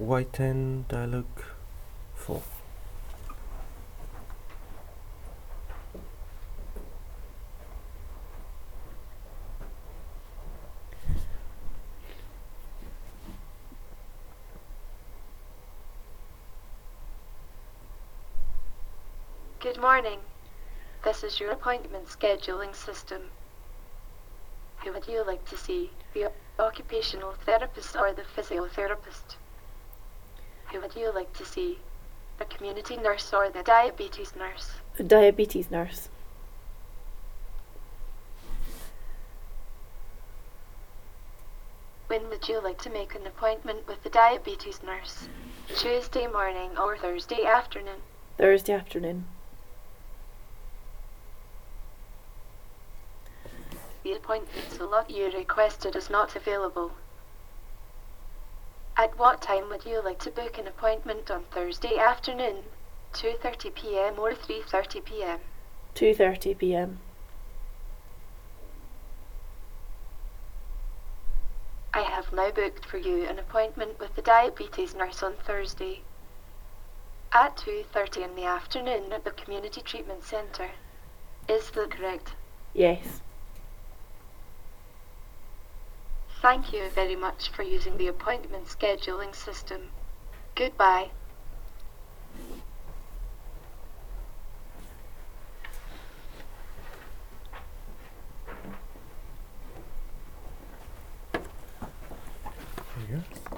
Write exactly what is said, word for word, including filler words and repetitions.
Y ten dialogue four. Good morning. This is your appointment scheduling system. Who would you like to see? The occupational therapist or the physiotherapist? Who would you like to see? The community nurse or the diabetes nurse? The diabetes nurse. When would you like to make an appointment with the diabetes nurse? Tuesday morning or Thursday afternoon? Thursday afternoon. The appointment slot you requested is not available. At what time would you like to book an appointment on Thursday afternoon? two thirty p m or three thirty p m? two thirty p m. I have now booked for you an appointment with the diabetes nurse on Thursday at two thirty in the afternoon at the Community Treatment Centre. Is that correct? Yes. Thank you very much for using the appointment scheduling system. Goodbye. There you go.